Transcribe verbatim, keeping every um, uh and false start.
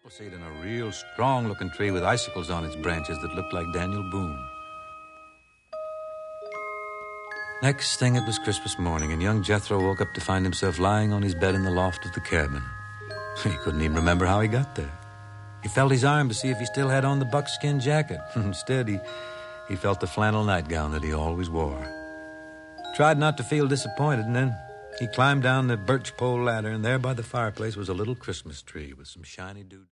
seed in a real strong-looking tree with icicles on its branches that looked like Daniel Boone. Next thing, it was Christmas morning, and young Jethro woke up to find himself lying on his bed in the loft of the cabin. He couldn't even remember how he got there. He felt his arm to see if he still had on the buckskin jacket. Instead, he, he felt the flannel nightgown that he always wore. Tried not to feel disappointed, and then he climbed down the birch pole ladder, and there by the fireplace was a little Christmas tree with some shiny dew.